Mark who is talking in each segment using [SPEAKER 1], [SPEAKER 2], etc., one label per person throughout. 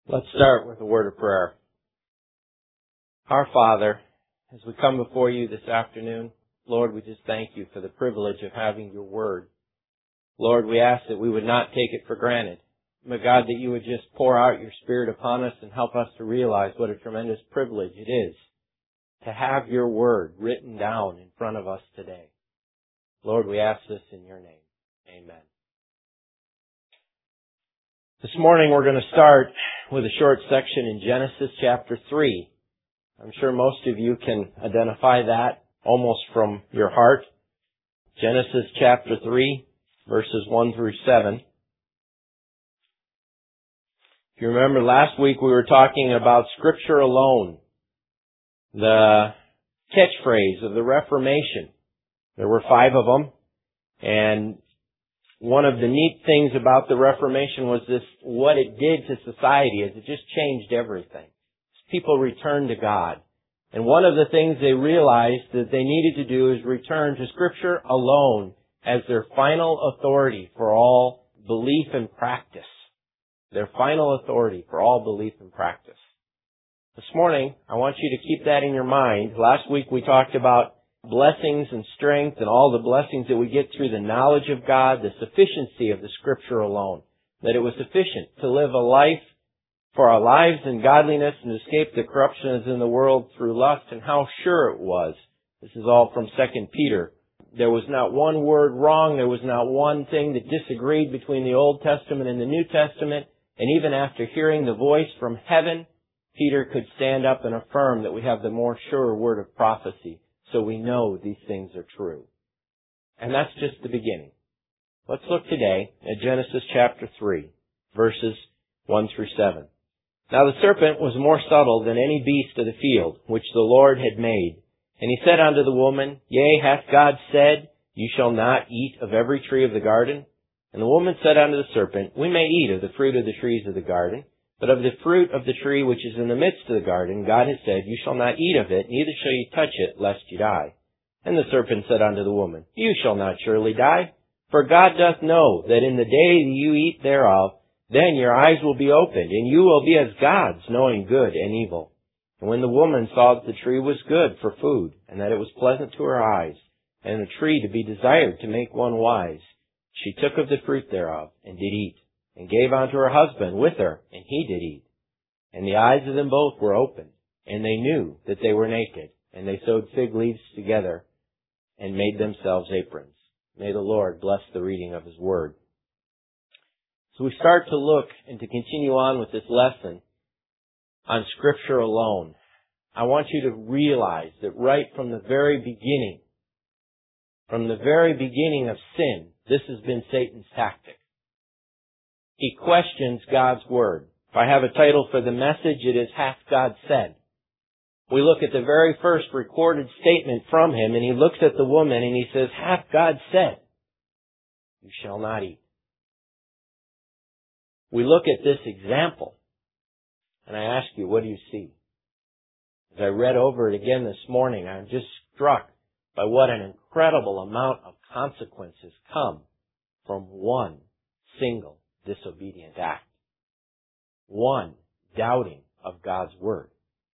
[SPEAKER 1] Let's start with a word of prayer. Our Father, as we come before you this afternoon, Lord, we just thank you for the privilege of having your word. Lord, we ask that we would not take it for granted. But God, that you would just pour out your Spirit upon us and help us to realize what a tremendous privilege it is to have your word written down in front of us today. Lord, we ask this in your name. Amen. This morning we're going to start with a short section in Genesis chapter 3. I'm sure most of you can identify that almost from your heart. Genesis chapter 3, verses 1 through 7. If you remember last week we were talking about Scripture alone, the catchphrase of the Reformation. There were 5 of them, and one of the neat things about the Reformation was what it did to society is it just changed everything. People returned to God. And one of the things they realized that they needed to do is return to Scripture alone as their final authority for all belief and practice. Their final authority for all belief and practice. This morning, I want you to keep that in your mind. Last week we talked about blessings and strength and all the blessings that we get through the knowledge of God, the sufficiency of the Scripture alone. That it was sufficient to live a life for our lives in godliness and escape the corruption that's in the world through lust, and how sure it was. This is all from 2 Peter. There was not one word wrong. There was not one thing that disagreed between the Old Testament and the New Testament. And even after hearing the voice from heaven, Peter could stand up and affirm that we have the more sure word of prophecy. So we know these things are true. And that's just the beginning. Let's look today at Genesis chapter 3, verses 1 through 7. Now the serpent was more subtle than any beast of the field, which the Lord had made. And he said unto the woman, Yea, hath God said, You shall not eat of every tree of the garden? And the woman said unto the serpent, We may eat of the fruit of the trees of the garden, but of the fruit of the tree which is in the midst of the garden, God has said, You shall not eat of it, neither shall you touch it, lest you die. And the serpent said unto the woman, You shall not surely die, for God doth know that in the day that you eat thereof, then your eyes will be opened, and you will be as gods, knowing good and evil. And when the woman saw that the tree was good for food, and that it was pleasant to her eyes, and a tree to be desired to make one wise, she took of the fruit thereof, and did eat, and gave unto her husband with her, and he did eat. And the eyes of them both were opened, and they knew that they were naked, and they sewed fig leaves together, and made themselves aprons. May the Lord bless the reading of His Word. So we start to look and to continue on with this lesson on Scripture alone. I want you to realize that right from the very beginning of sin, this has been Satan's tactic. He questions God's Word. If I have a title for the message, it is Hath God Said? We look at the very first recorded statement from him, and he looks at the woman and he says, Hath God said, You shall not eat? We look at this example, and I ask you, what do you see? As I read over it again this morning, I'm just struck by what an incredible amount of consequences come from one single disobedient act. One doubting of God's Word.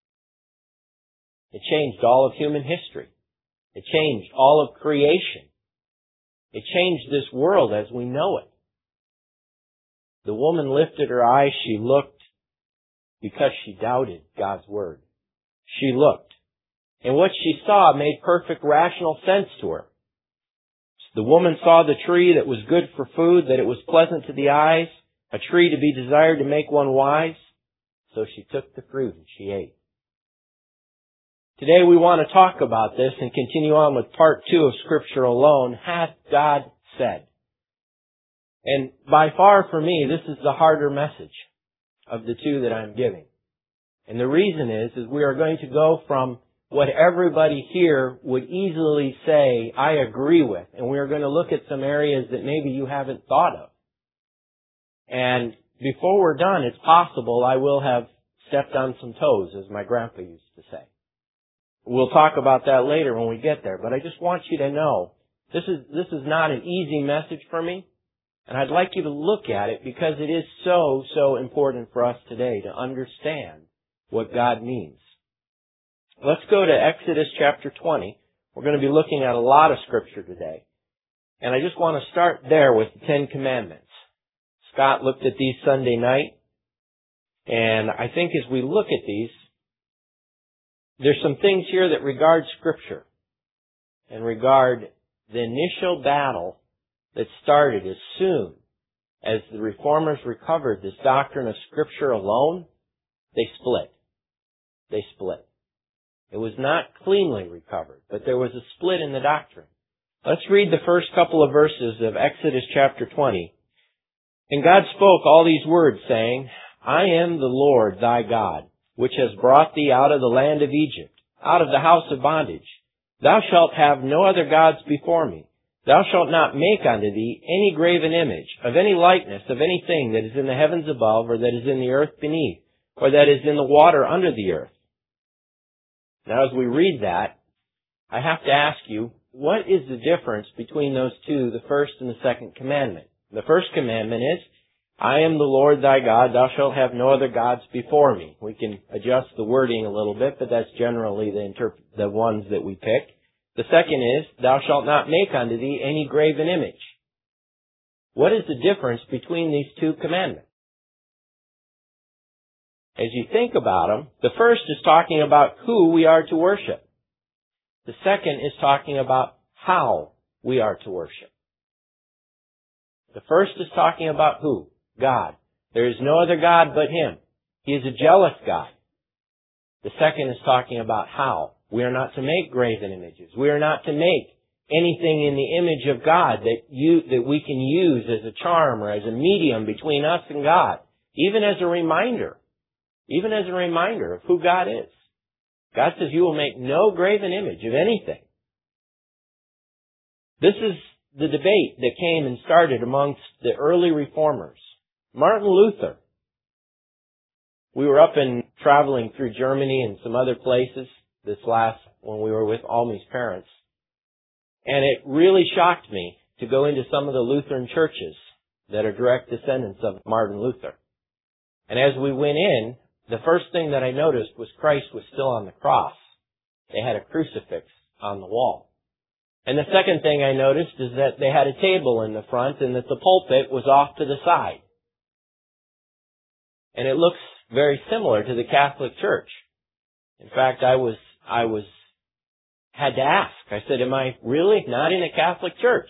[SPEAKER 1] It changed all of human history. It changed all of creation. It changed this world as we know it. The woman lifted her eyes, she looked, because she doubted God's Word. She looked. And what she saw made perfect rational sense to her. The woman saw the tree that was good for food, that it was pleasant to the eyes, a tree to be desired to make one wise. So she took the fruit and she ate. Today we want to talk about this and continue on with part 2 of Scripture alone. Hath God said? And by far for me, this is the harder message of the 2 that I'm giving. And the reason is we are going to go from what everybody here would easily say, I agree with. And we are going to look at some areas that maybe you haven't thought of. And before we're done, it's possible I will have stepped on some toes, as my grandpa used to say. We'll talk about that later when we get there. But I just want you to know, this is not an easy message for me. And I'd like you to look at it because it is so important for us today to understand what God means. Let's go to Exodus chapter 20. We're going to be looking at a lot of Scripture today. And I just want to start there with the Ten Commandments. Scott looked at these Sunday night, and I think as we look at these, there's some things here that regard Scripture and regard the initial battle that started as soon as the Reformers recovered this doctrine of Scripture alone. They split. They split. It was not cleanly recovered, but there was a split in the doctrine. Let's read the first couple of verses of Exodus chapter 20. And God spoke all these words, saying, I am the Lord thy God, which has brought thee out of the land of Egypt, out of the house of bondage. Thou shalt have no other gods before me. Thou shalt not make unto thee any graven image of any likeness of anything that is in the heavens above, or that is in the earth beneath, or that is in the water under the earth. Now as we read that, I have to ask you, what is the difference between those two, the first and the second commandment? The first commandment is, I am the Lord thy God, thou shalt have no other gods before me. We can adjust the wording a little bit, but that's generally the ones that we pick. The second is, thou shalt not make unto thee any graven image. What is the difference between these two commandments? As you think about them, the first is talking about who we are to worship. The second is talking about how we are to worship. The first is talking about who? God. There is no other God but Him. He is a jealous God. The second is talking about how. We are not to make graven images. We are not to make anything in the image of God that we can use as a charm or as a medium between us and God, even as a reminder of who God is. God says you will make no graven image of anything. This is the debate that came and started amongst the early reformers. Martin Luther. We were up and traveling through Germany and some other places when we were with Almi's parents. And it really shocked me to go into some of the Lutheran churches that are direct descendants of Martin Luther. And as we went in, the first thing that I noticed was Christ was still on the cross. They had a crucifix on the wall. And the second thing I noticed is that they had a table in the front and that the pulpit was off to the side. And it looks very similar to the Catholic Church. In fact, I had to ask. I said, am I really not in a Catholic church?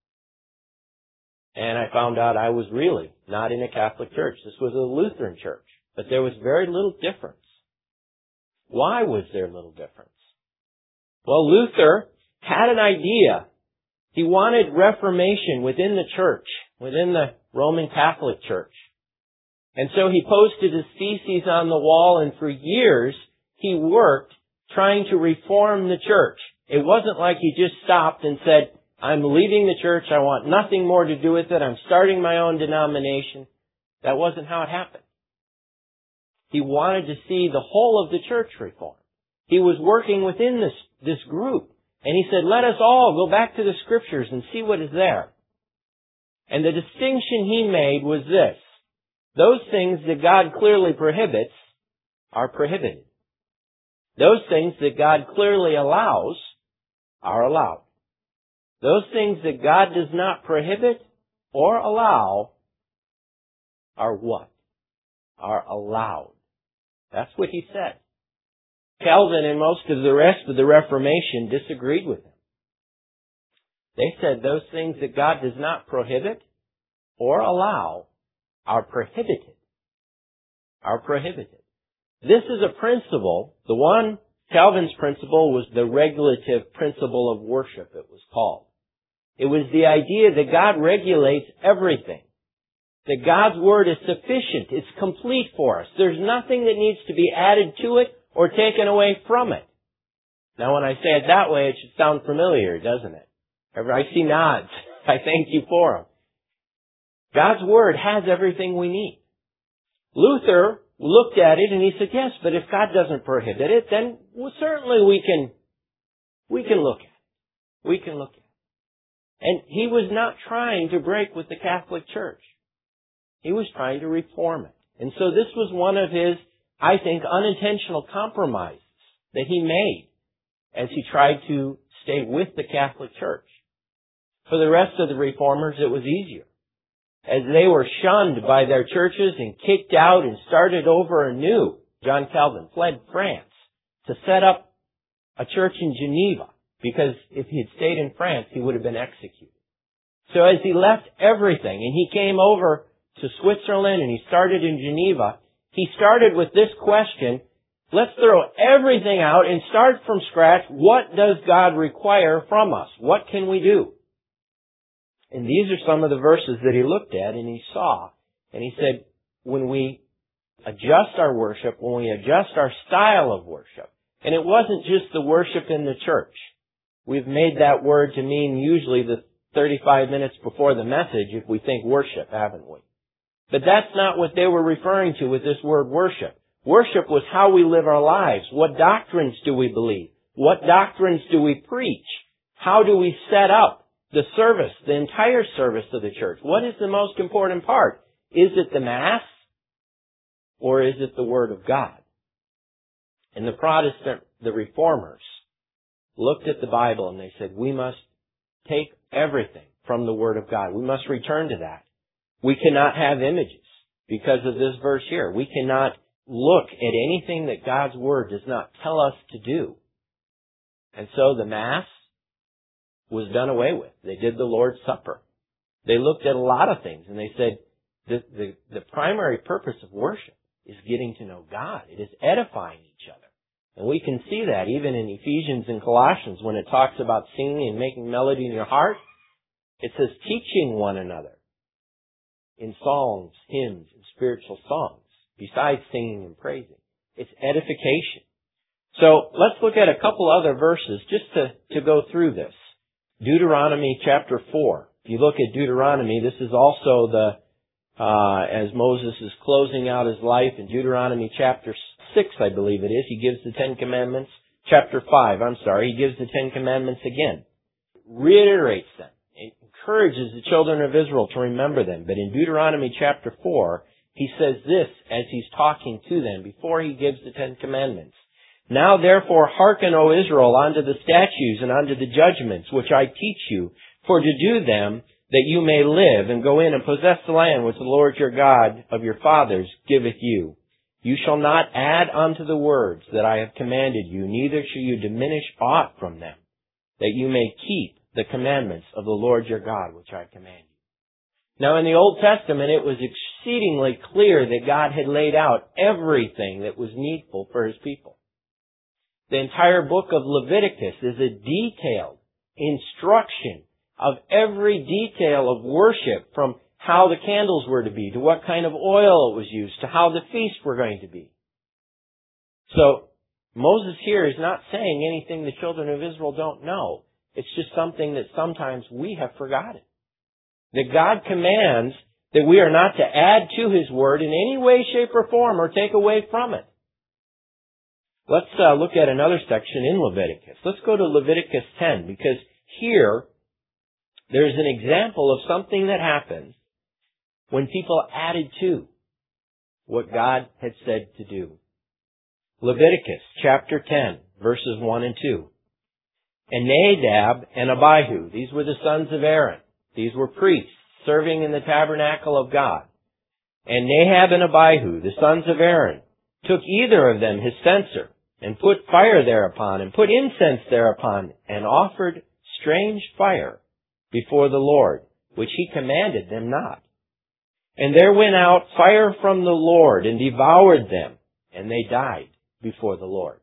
[SPEAKER 1] And I found out I was really not in a Catholic church. This was a Lutheran church. But there was very little difference. Why was there little difference? Well, Luther had an idea. He wanted reformation within the church, within the Roman Catholic Church. And so he posted his theses on the wall, and for years he worked trying to reform the church. It wasn't like he just stopped and said, I'm leaving the church, I want nothing more to do with it, I'm starting my own denomination. That wasn't how it happened. He wanted to see the whole of the church reformed. He was working within this group. And he said, let us all go back to the Scriptures and see what is there. And the distinction he made was this. Those things that God clearly prohibits are prohibited. Those things that God clearly allows are allowed. Those things that God does not prohibit or allow are what? Are allowed. That's what he said. Calvin and most of the rest of the Reformation disagreed with him. They said those things that God does not prohibit or allow are prohibited. Are prohibited. This is a principle. The one, Calvin's principle, was the regulative principle of worship, it was called. It was the idea that God regulates everything. That God's Word is sufficient. It's complete for us. There's nothing that needs to be added to it or taken away from it. Now when I say it that way, it should sound familiar, doesn't it? I see nods. I thank you for them. God's Word has everything we need. Luther looked at it and he said, yes, but if God doesn't prohibit it, then certainly we can look at it. We can look at it. And he was not trying to break with the Catholic Church. He was trying to reform it. And so this was one of his, I think, unintentional compromises that he made as he tried to stay with the Catholic Church. For the rest of the reformers, it was easier. As they were shunned by their churches and kicked out and started over anew, John Calvin fled France to set up a church in Geneva, because if he had stayed in France, he would have been executed. So as he left everything and he came over to Switzerland and he started in Geneva, he started with this question: let's throw everything out and start from scratch. What does God require from us? What can we do? And these are some of the verses that he looked at and he saw. And he said, when we adjust our worship, when we adjust our style of worship, and it wasn't just the worship in the church. We've made that word to mean usually the 35 minutes before the message if we think worship, haven't we? But that's not what they were referring to with this word worship. Worship was how we live our lives. What doctrines do we believe? What doctrines do we preach? How do we set up the service, the entire service of the church? What is the most important part? Is it the Mass? Or is it the Word of God? And the Protestant, the Reformers, looked at the Bible and they said, we must take everything from the Word of God. We must return to that. We cannot have images because of this verse here. We cannot look at anything that God's Word does not tell us to do. And so the Mass was done away with. They did the Lord's Supper. They looked at a lot of things and they said the primary purpose of worship is getting to know God. It is edifying each other. And we can see that even in Ephesians and Colossians when it talks about singing and making melody in your heart. It says teaching one another in psalms, hymns, and spiritual songs, besides singing and praising. It's edification. So let's look at a couple other verses just to go through this. Deuteronomy chapter 4. If you look at Deuteronomy, this is also as Moses is closing out his life in Deuteronomy chapter 6, I believe it is, he gives the Ten Commandments. Chapter 5, he gives the Ten Commandments again. Reiterates them. It encourages the children of Israel to remember them. But in Deuteronomy chapter 4, he says this as he's talking to them before he gives the Ten Commandments. Now therefore hearken, O Israel, unto the statutes and unto the judgments which I teach you, for to do them, that you may live and go in and possess the land which the Lord your God of your fathers giveth you. You shall not add unto the words that I have commanded you, neither shall you diminish aught from them, that you may keep the commandments of the Lord your God which I command you. Now in the Old Testament it was exceedingly clear that God had laid out everything that was needful for His people. The entire book of Leviticus is a detailed instruction of every detail of worship, from how the candles were to be, to what kind of oil was used, to how the feasts were going to be. So Moses here is not saying anything the children of Israel don't know. It's just something that sometimes we have forgotten. That God commands that we are not to add to His Word in any way, shape, or form, or take away from it. Let's look at another section in Leviticus. Let's go to Leviticus 10, because here there's an example of something that happens when people added to what God had said to do. Leviticus chapter 10, verses 1 and 2. And Nadab and Abihu, these were the sons of Aaron. These were priests serving in the tabernacle of God. And Nadab and Abihu, the sons of Aaron, took either of them his censer, and put fire thereupon, and put incense thereupon, and offered strange fire before the Lord, which He commanded them not. And there went out fire from the Lord, and devoured them, and they died before the Lord.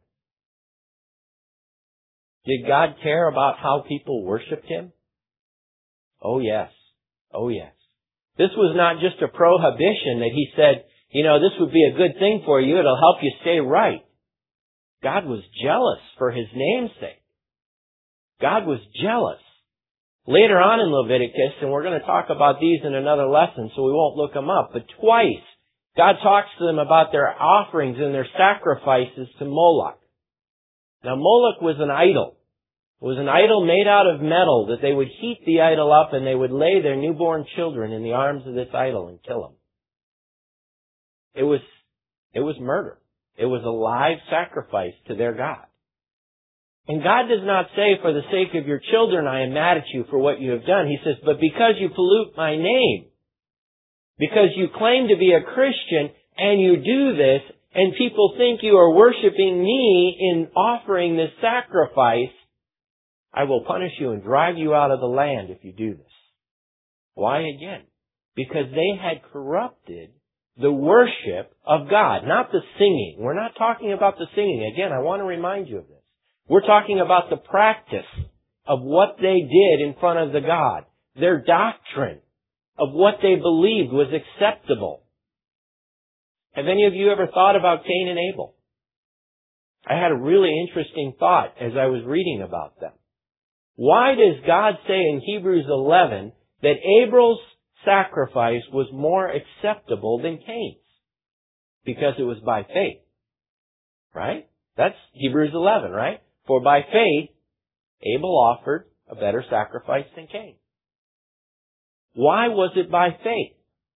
[SPEAKER 1] Did God care about how people worshiped Him? Oh yes. Oh yes. This was not just a prohibition that He said, this would be a good thing for you, it'll help you stay right. God was jealous for His name's sake. God was jealous. Later on in Leviticus, and we're going to talk about these in another lesson, so we won't look them up, but twice God talks to them about their offerings and their sacrifices to Moloch. Now Moloch was an idol. It was an idol made out of metal that they would heat the idol up and they would lay their newborn children in the arms of this idol and kill them. It was murder. It was a live sacrifice to their God. And God does not say, for the sake of your children, I am mad at you for what you have done. He says, but because you pollute my name, because you claim to be a Christian and you do this, and people think you are worshiping me in offering this sacrifice, I will punish you and drive you out of the land if you do this. Why again? Because they had corrupted the worship of God, not the singing. We're not talking about the singing. Again, I want to remind you of this. We're talking about the practice of what they did in front of the God, their doctrine of what they believed was acceptable. Have any of you ever thought about Cain and Abel? I had a really interesting thought as I was reading about them. Why does God say in Hebrews 11 that Abel's sacrifice was more acceptable than Cain's? Because it was by faith. Right? That's Hebrews 11, right? For by faith, Abel offered a better sacrifice than Cain. Why was it by faith?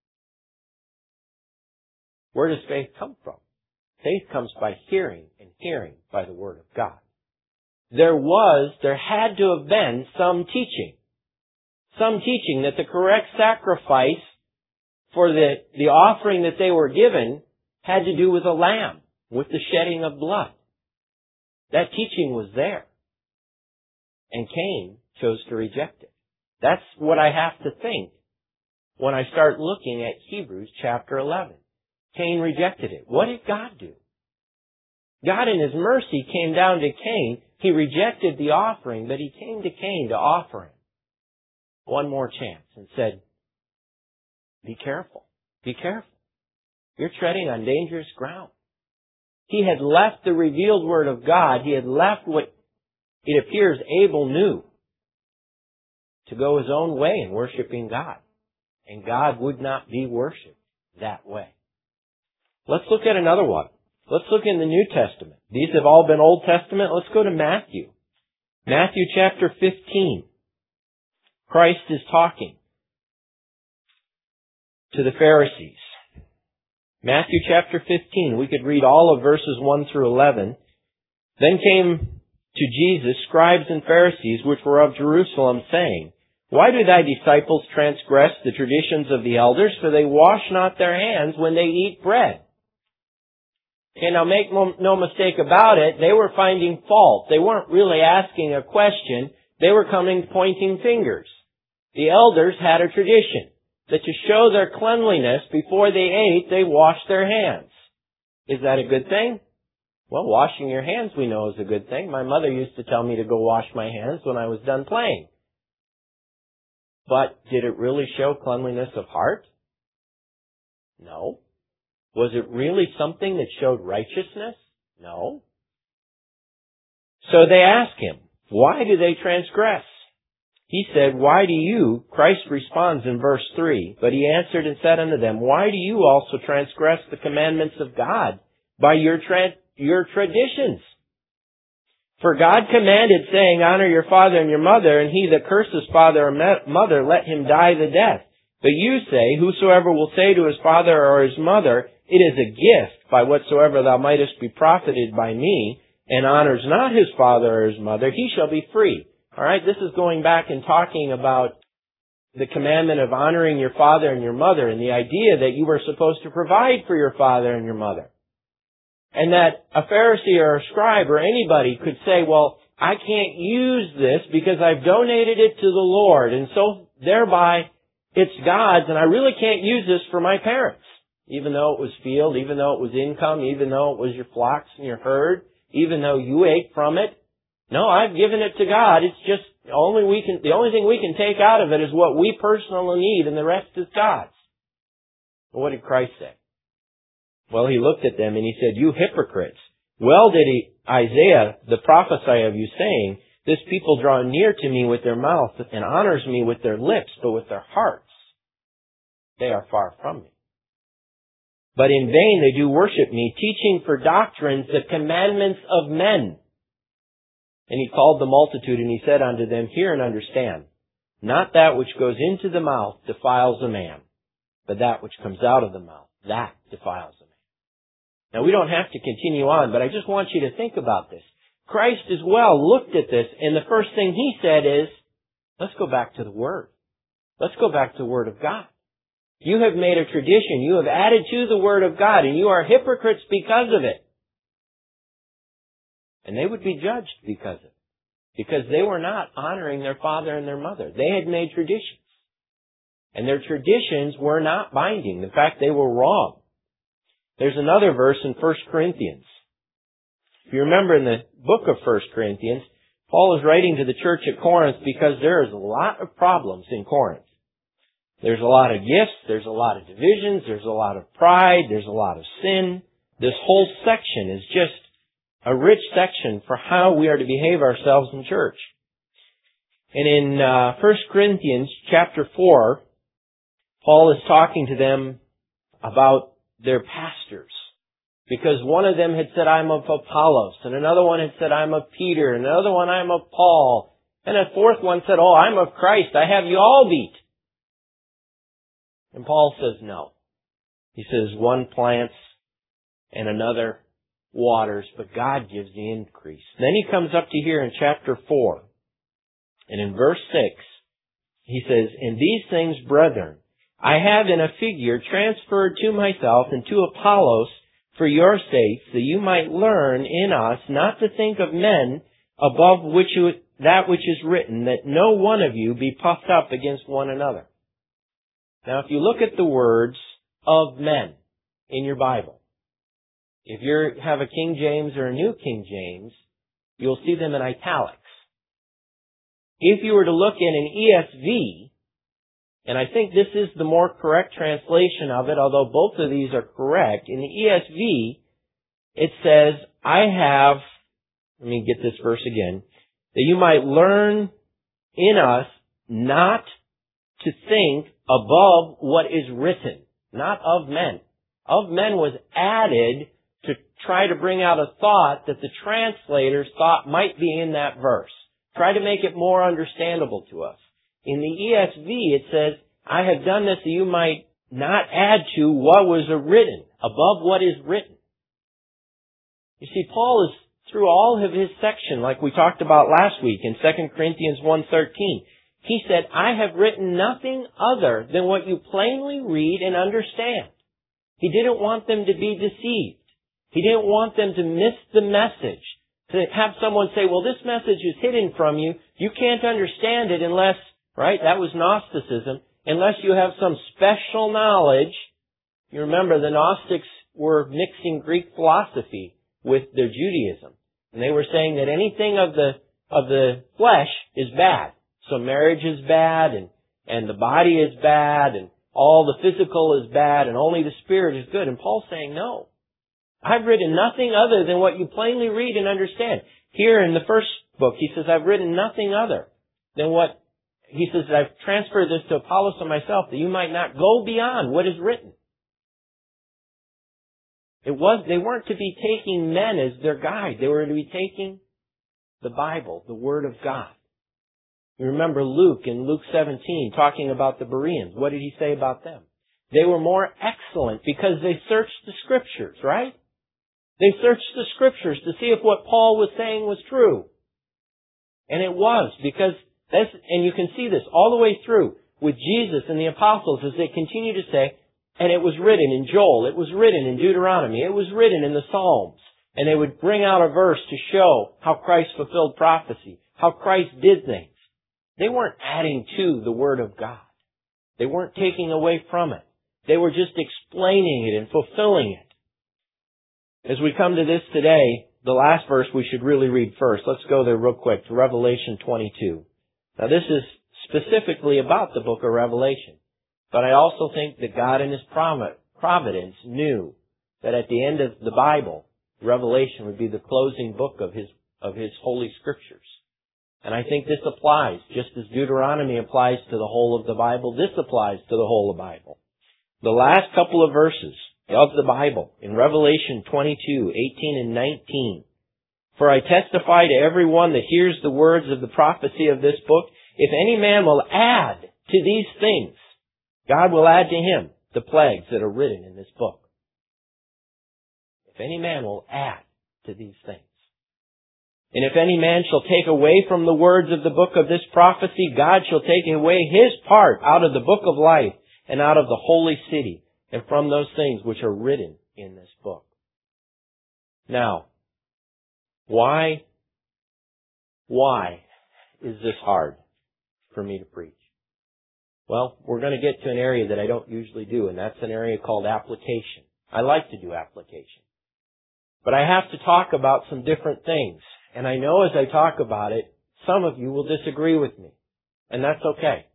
[SPEAKER 1] Where does faith come from? Faith comes by hearing, and hearing by the Word of God. There had to have been some teaching. Some teaching that the correct sacrifice for the offering that they were given had to do with a lamb, with the shedding of blood. That teaching was there. And Cain chose to reject it. That's what I have to think when I start looking at Hebrews chapter 11. Cain rejected it. What did God do? God in His mercy came down to Cain. He rejected the offering, but He came to Cain to offer him one more chance and said, be careful. Be careful. You're treading on dangerous ground. He had left the revealed Word of God. He had left what it appears Abel knew to go his own way in worshiping God. And God would not be worshipped that way. Let's look at another one. Let's look in the New Testament. These have all been Old Testament. Let's go to Matthew. Matthew chapter 15. Christ is talking to the Pharisees. Matthew chapter 15. We could read all of verses 1 through 11. Then came to Jesus scribes and Pharisees, which were of Jerusalem, saying, why do thy disciples transgress the traditions of the elders? For they wash not their hands when they eat bread. Okay, now make no mistake about it, they were finding fault. They weren't really asking a question. They were pointing fingers. The elders had a tradition that to show their cleanliness before they ate, they washed their hands. Is that a good thing? Well, washing your hands we know is a good thing. My mother used to tell me to go wash my hands when I was done playing. But did it really show cleanliness of heart? No. Was it really something that showed righteousness? No. So they asked him, why do they transgress? He said, why do you? Christ responds in verse 3, but he answered and said unto them, why do you also transgress the commandments of God by your traditions? For God commanded, saying, honor your father and your mother, and he that curses father or mother, let him die the death. But you say, whosoever will say to his father or his mother, it is a gift by whatsoever thou mightest be profited by me, and honors not his father or his mother, he shall be free. Alright, this is going back and talking about the commandment of honoring your father and your mother, and the idea that you were supposed to provide for your father and your mother. And that a Pharisee or a scribe or anybody could say, well, I can't use this because I've donated it to the Lord, and so thereby it's God's, and I really can't use this for my parents. Even though it was field, even though it was income, even though it was your flocks and your herd, even though you ate from it. No, I've given it to God. It's just the only thing we can take out of it is what we personally need, and the rest is God's. Well, what did Christ say? Well, he looked at them and he said, you hypocrites. Well did Isaiah the prophesy of you, saying, this people draw near to me with their mouth and honors me with their lips, but with their hearts they are far from me. But in vain they do worship me, teaching for doctrines the commandments of men. And he called the multitude, and he said unto them, Hear and understand. Not that which goes into the mouth defiles a man, but that which comes out of the mouth, that defiles a man. Now, we don't have to continue on, but I just want you to think about this. Christ as well looked at this, and the first thing he said is, let's go back to the Word. Let's go back to the Word of God. You have made a tradition. You have added to the Word of God, and you are hypocrites because of it. And they would be judged because of it. Because they were not honoring their father and their mother. They had made traditions. And their traditions were not binding. In fact, they were wrong. There's another verse in 1 Corinthians. If you remember in the book of 1 Corinthians, Paul is writing to the church at Corinth because there is a lot of problems in Corinth. There's a lot of gifts, there's a lot of divisions, there's a lot of pride, there's a lot of sin. This whole section is just a rich section for how we are to behave ourselves in church. And in 1 Corinthians chapter 4, Paul is talking to them about their pastors. Because one of them had said, I'm of Apollos, and another one had said, I'm of Peter, and another one, I'm of Paul, and a fourth one said, oh, I'm of Christ, I have you all beat. And Paul says, no. He says, one plants and another waters, but God gives the increase. Then he comes up to here in chapter 4, and in verse 6, he says, In these things, brethren, I have in a figure transferred to myself and to Apollos for your sakes, that you might learn in us not to think of men above that which is written, that no one of you be puffed up against one another. Now, if you look at the words of men in your Bible, if you have a King James or a New King James, you'll see them in italics. If you were to look in an ESV, and I think this is the more correct translation of it, although both of these are correct. In the ESV, it says, let me get this verse again, that you might learn in us not to think above what is written, not of men. Of men was added to try to bring out a thought that the translators thought might be in that verse. Try to make it more understandable to us. In the ESV, it says, I have done this that you might not add to what was written, above what is written. You see, Paul is through all of his section, like we talked about last week in 2 Corinthians 1:13. He said, I have written nothing other than what you plainly read and understand. He didn't want them to be deceived. He didn't want them to miss the message. To have someone say, well, this message is hidden from you. You can't understand it unless, right? That was Gnosticism. Unless you have some special knowledge. You remember the Gnostics were mixing Greek philosophy with their Judaism. And they were saying that anything of the flesh is bad. So marriage is bad, and the body is bad, and all the physical is bad, and only the spirit is good. And Paul's saying, no. I've written nothing other than what you plainly read and understand. Here in the first book, he says, I've written nothing other than what, he says, I've transferred this to Apollos and myself, that you might not go beyond what is written. They weren't to be taking men as their guide. They were to be taking the Bible, the Word of God. You remember Luke in Luke 17 talking about the Bereans. What did he say about them? They were more excellent because they searched the Scriptures, right? They searched the Scriptures to see if what Paul was saying was true. And it was, because and you can see this all the way through with Jesus and the apostles as they continue to say, and it was written in Joel, it was written in Deuteronomy, it was written in the Psalms. And they would bring out a verse to show how Christ fulfilled prophecy, how Christ did things. They weren't adding to the Word of God. They weren't taking away from it. They were just explaining it and fulfilling it. As we come to this today, the last verse we should really read first. Let's go there real quick to Revelation 22. Now this is specifically about the book of Revelation. But I also think that God in His providence knew that at the end of the Bible, Revelation would be the closing book of His Holy Scriptures. And I think this applies, just as Deuteronomy applies to the whole of the Bible, this applies to the whole of the Bible. The last couple of verses of the Bible, in Revelation 22, 18 and 19, For I testify to every one that hears the words of the prophecy of this book, if any man will add to these things, God will add to him the plagues that are written in this book. If any man will add to these things. And if any man shall take away from the words of the book of this prophecy, God shall take away his part out of the book of life and out of the holy city and from those things which are written in this book. Now, why is this hard for me to preach? Well, we're going to get to an area that I don't usually do, and that's an area called application. I like to do application. But I have to talk about some different things. And I know as I talk about it, some of you will disagree with me. And that's okay.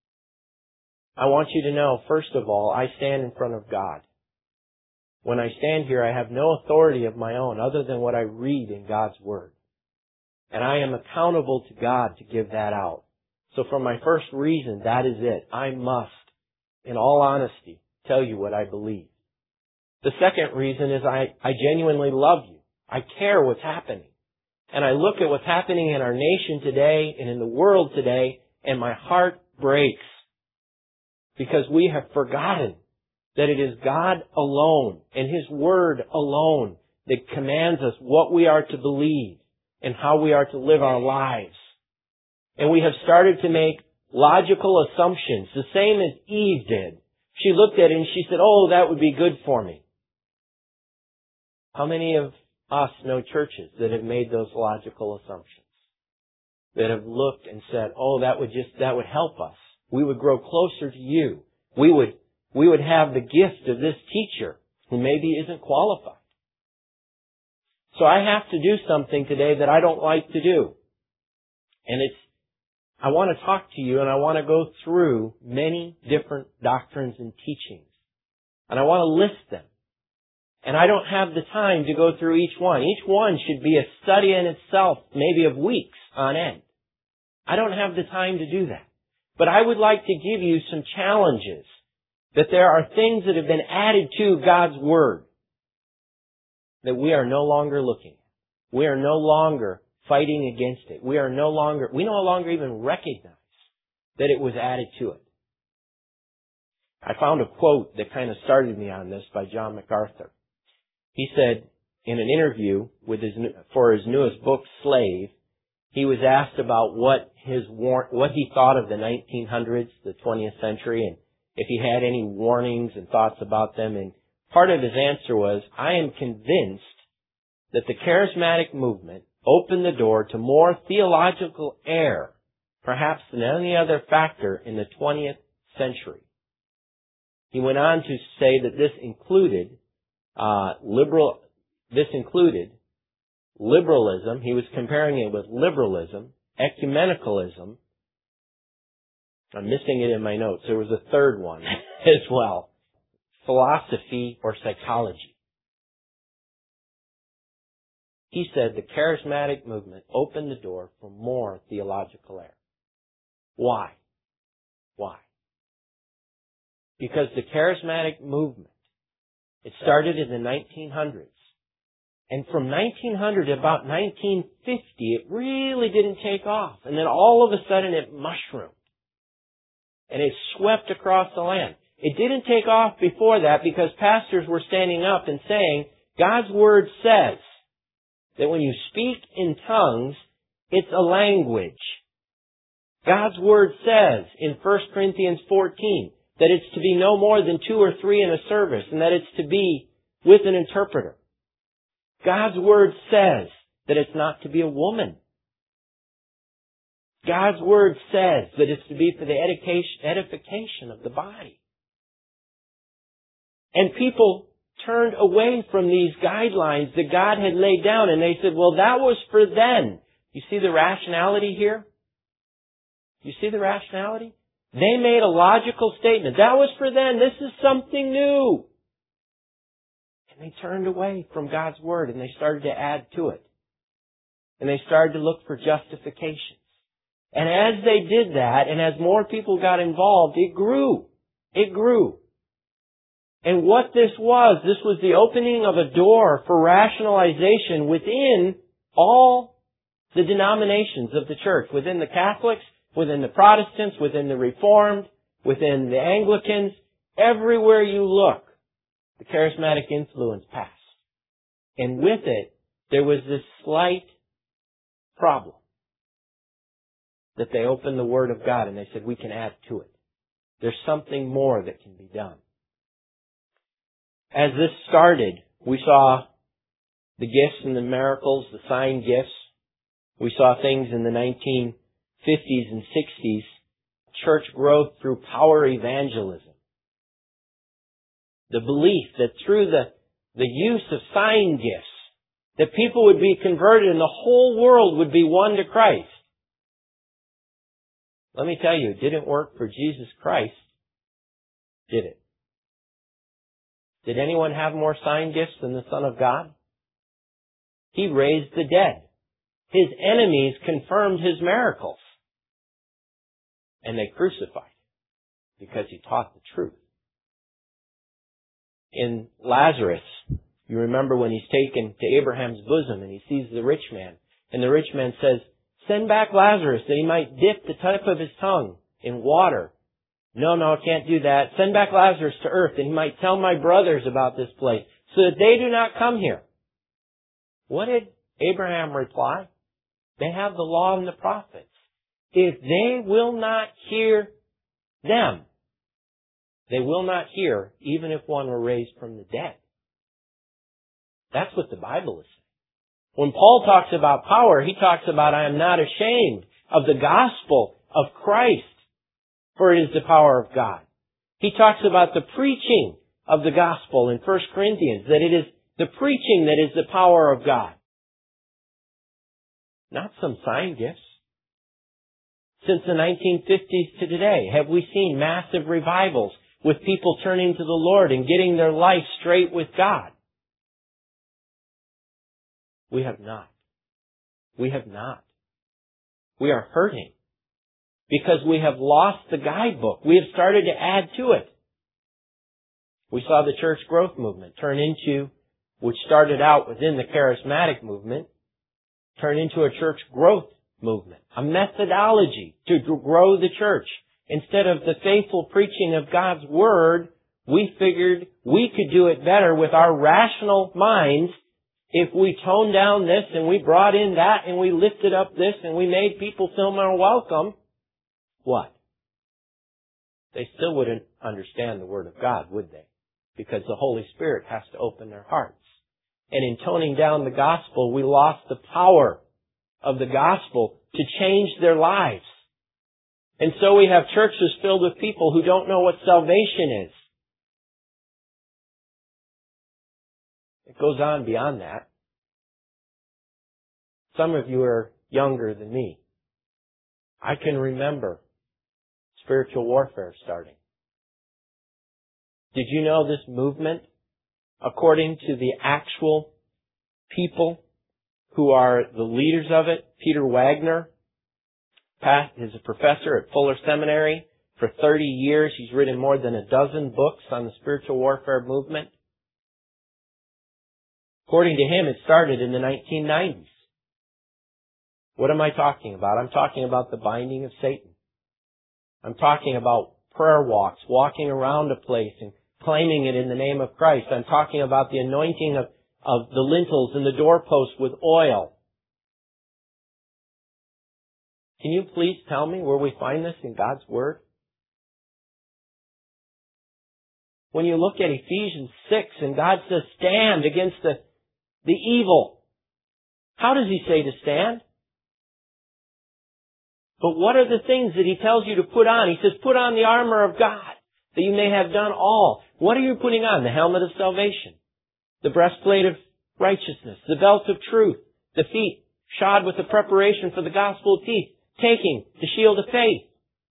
[SPEAKER 1] I want you to know, first of all, I stand in front of God. When I stand here, I have no authority of my own other than what I read in God's Word. And I am accountable to God to give that out. So for my first reason, that is it. I must, in all honesty, tell you what I believe. The second reason is I genuinely love you. I care what's happening. And I look at what's happening in our nation today and in the world today, and my heart breaks. Because we have forgotten that it is God alone and His Word alone that commands us what we are to believe and how we are to live our lives. And we have started to make logical assumptions, the same as Eve did. She looked at it and she said, oh, that would be good for me. How many of us know churches that have made those logical assumptions? That have looked and said, oh, that would help us. We would grow closer to you. We would have the gift of this teacher who maybe isn't qualified. So I have to do something today that I don't like to do. And I want to talk to you and I want to go through many different doctrines and teachings. And I want to list them. And I don't have the time to go through each one. Each one should be a study in itself, maybe of weeks on end. I don't have the time to do that. But I would like to give you some challenges that there are things that have been added to God's Word that we are no longer looking at. We are no longer fighting against it. We no longer even recognize that it was added to it. I found a quote that kind of started me on this by John MacArthur. He said in an interview for his newest book, Slave, he was asked about what he thought of the 1900s, the 20th century, and if he had any warnings and thoughts about them. And part of his answer was, I am convinced that the charismatic movement opened the door to more theological error, perhaps than any other factor in the 20th century. He went on to say that this included liberalism. He was comparing it with liberalism, ecumenicalism. I'm missing it in my notes. There was a third one as well. Philosophy or psychology. He said the charismatic movement opened the door for more theological error. Why? Why? Because the charismatic movement, it started in the 1900s. And from 1900 to about 1950, it really didn't take off. And then all of a sudden it mushroomed. And it swept across the land. It didn't take off before that because pastors were standing up and saying, God's Word says that when you speak in tongues, it's a language. God's Word says in 1 Corinthians 14 that it's to be no more than 2 or 3 in a service and that it's to be with an interpreter. God's Word says that it's not to be a woman. God's Word says that it's to be for the edification of the body. And people turned away from these guidelines that God had laid down and they said, well, that was for then. You see the rationality here? You see the rationality? They made a logical statement. That was for then. This is something new. And they turned away from God's Word and they started to add to it. And they started to look for justifications. And as they did that, and as more people got involved, it grew. It grew. And what this was the opening of a door for rationalization within all the denominations of the church, within the Catholics, within the Protestants, within the Reformed, within the Anglicans, everywhere you look, the charismatic influence passed. And with it, there was this slight problem. That they opened the Word of God and they said, we can add to it. There's something more that can be done. As this started, we saw the gifts and the miracles, the sign gifts. We saw things in the 1950s and 60s, church growth through power evangelism. The belief that through the use of sign gifts, that people would be converted and the whole world would be won to Christ. Let me tell you, it didn't work for Jesus Christ, did it? Did anyone have more sign gifts than the Son of God? He raised the dead. His enemies confirmed His miracles. And they crucified because He taught the truth. In Lazarus, you remember when he's taken to Abraham's bosom and he sees the rich man. And the rich man says, send back Lazarus that he might dip the tip of his tongue in water. No, I can't do that. Send back Lazarus to earth that he might tell my brothers about this place so that they do not come here. What did Abraham reply? They have the law and the prophets. If they will not hear them, they will not hear even if one were raised from the dead. That's what the Bible is saying. When Paul talks about power, he talks about, I am not ashamed of the gospel of Christ, for it is the power of God. He talks about the preaching of the gospel in 1 Corinthians, that it is the preaching that is the power of God. Not some sign gifts. Since the 1950s to today, have we seen massive revivals with people turning to the Lord and getting their life straight with God? We have not. We have not. We are hurting because we have lost the guidebook. We have started to add to it. We saw the church growth movement turn into, which started out within the charismatic movement, turn into a church growth movement, a methodology to grow the church. Instead of the faithful preaching of God's Word, we figured we could do it better with our rational minds if we toned down this and we brought in that and we lifted up this and we made people feel more welcome. What? They still wouldn't understand the Word of God, would they? Because the Holy Spirit has to open their hearts. And in toning down the gospel, we lost the power of the gospel to change their lives. And so we have churches filled with people who don't know what salvation is. It goes on beyond that. Some of you are younger than me. I can remember spiritual warfare starting. Did you know this movement, according to the actual people who are the leaders of it, Peter Wagner, is a professor at Fuller Seminary for 30 years. He's written more than a dozen books on the spiritual warfare movement. According to him, it started in the 1990s. What am I talking about? I'm talking about the binding of Satan. I'm talking about prayer walks, walking around a place and claiming it in the name of Christ. I'm talking about the anointing of the lintels and the doorposts with oil. Can you please tell me where we find this in God's Word? When you look at Ephesians 6 and God says stand against the evil, how does He say to stand? But what are the things that He tells you to put on? He says put on the armor of God that you may have done all. What are you putting on? The helmet of salvation, the breastplate of righteousness, the belt of truth, the feet shod with the preparation for the gospel of peace, taking the shield of faith.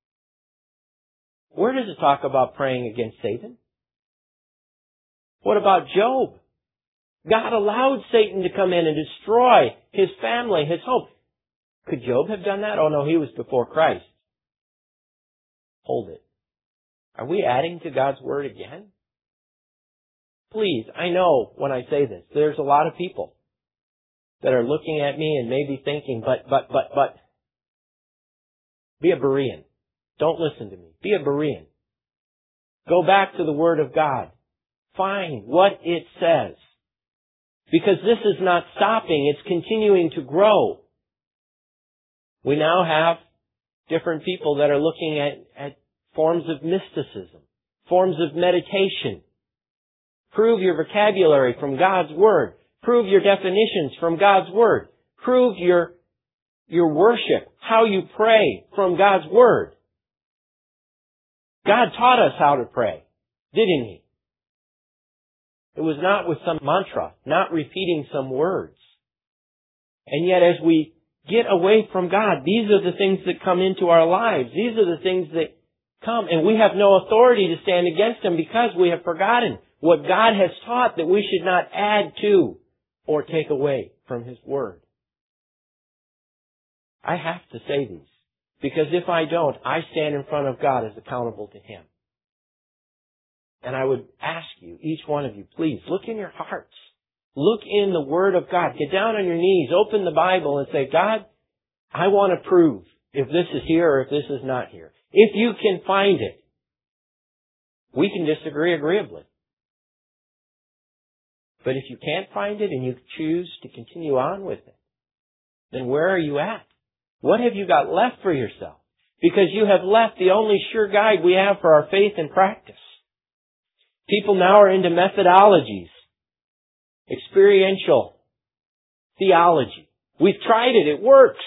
[SPEAKER 1] Where does it talk about praying against Satan? What about Job? God allowed Satan to come in and destroy his family, his home. Could Job have done that? Oh no, he was before Christ. Hold it. Are we adding to God's Word again? Please, I know when I say this, there's a lot of people that are looking at me and maybe thinking, but. Be a Berean. Don't listen to me. Be a Berean. Go back to the Word of God. Find what it says. Because this is not stopping. It's continuing to grow. We now have different people that are looking at forms of mysticism, forms of meditation. Prove your vocabulary from God's Word. Prove your definitions from God's Word. Prove your worship, how you pray from God's Word. God taught us how to pray, didn't He? It was not with some mantra, not repeating some words. And yet as we get away from God, these are the things that come into our lives. These are the things that come, and we have no authority to stand against them because we have forgotten what God has taught that we should not add to or take away from His Word. I have to say these, because if I don't, I stand in front of God as accountable to Him. And I would ask you, each one of you, please, look in your hearts. Look in the Word of God. Get down on your knees, open the Bible and say, God, I want to prove if this is here or if this is not here. If you can find it, we can disagree agreeably. But if you can't find it and you choose to continue on with it, then where are you at? What have you got left for yourself? Because you have left the only sure guide we have for our faith and practice. People now are into methodologies, experiential theology. We've tried it. It works.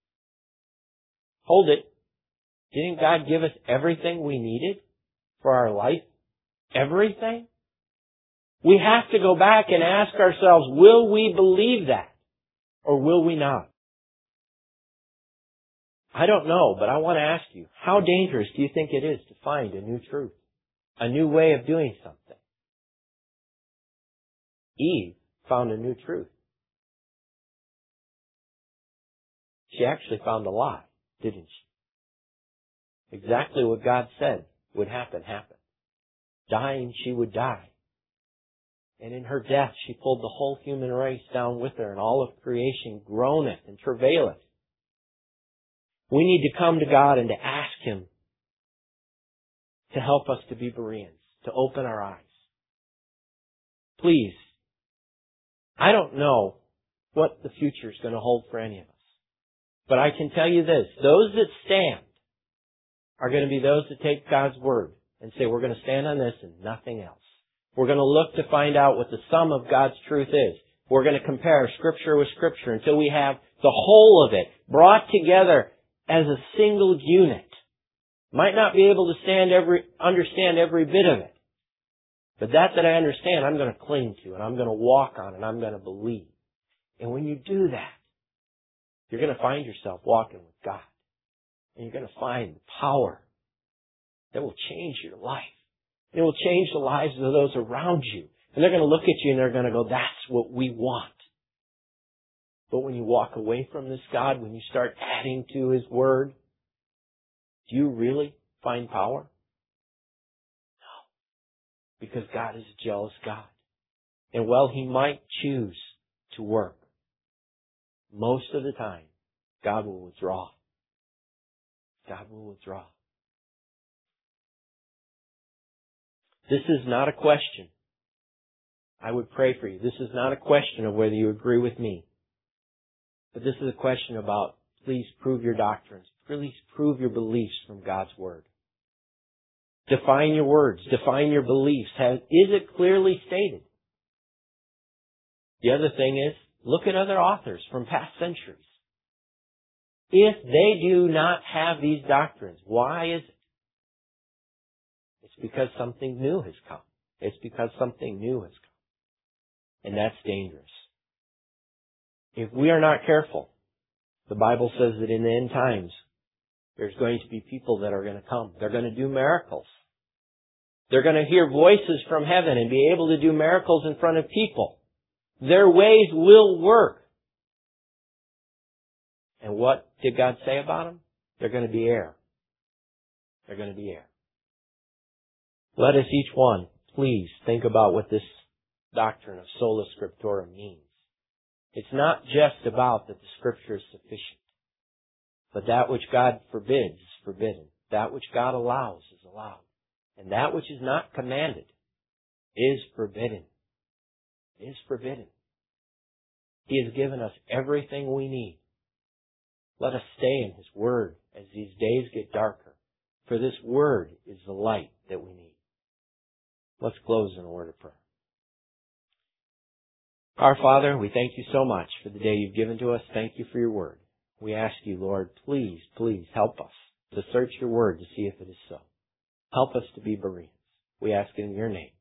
[SPEAKER 1] Hold it. Didn't God give us everything we needed for our life? Everything? We have to go back and ask ourselves, will we believe that? Or will we not? I don't know, but I want to ask you, how dangerous do you think it is to find a new truth? A new way of doing something? Eve found a new truth. She actually found a lie, didn't she? Exactly what God said would happen, happened. Dying, she would die. And in her death, she pulled the whole human race down with her, and all of creation groaneth and travaileth. We need to come to God and to ask Him to help us to be Bereans, to open our eyes. Please, I don't know what the future is going to hold for any of us. But I can tell you this, those that stand are going to be those that take God's Word and say, we're going to stand on this and nothing else. We're going to look to find out what the sum of God's truth is. We're going to compare Scripture with Scripture until we have the whole of it brought together as a single unit. Might not be able to understand every bit of it. But that I understand, I'm going to cling to, and I'm going to walk on, and I'm going to believe. And when you do that, you're going to find yourself walking with God. And you're going to find the power that will change your life. And it will change the lives of those around you. And they're going to look at you and they're going to go, that's what we want. But when you walk away from this God, when you start adding to His Word, do you really find power? No. Because God is a jealous God. And while He might choose to work, most of the time, God will withdraw. God will withdraw. This is not a question. I would pray for you. This is not a question of whether you agree with me. But this is a question about, please prove your doctrines. Please prove your beliefs from God's Word. Define your words. Define your beliefs. Is it clearly stated? The other thing is, look at other authors from past centuries. If they do not have these doctrines, why is it? It's because something new has come. It's because something new has come. And that's dangerous. If we are not careful, the Bible says that in the end times, there's going to be people that are going to come. They're going to do miracles. They're going to hear voices from heaven and be able to do miracles in front of people. Their ways will work. And what did God say about them? They're going to be air. They're going to be air. Let us each one, please, think about what this doctrine of sola scriptura means. It's not just about that the Scripture is sufficient, but that which God forbids is forbidden. That which God allows is allowed. And that which is not commanded is forbidden. It is forbidden. He has given us everything we need. Let us stay in His Word as these days get darker, for this Word is the light that we need. Let's close in a word of prayer. Our Father, we thank You so much for the day You've given to us. Thank You for Your Word. We ask You, Lord, please, please help us to search Your Word to see if it is so. Help us to be Bereans. We ask it in Your name.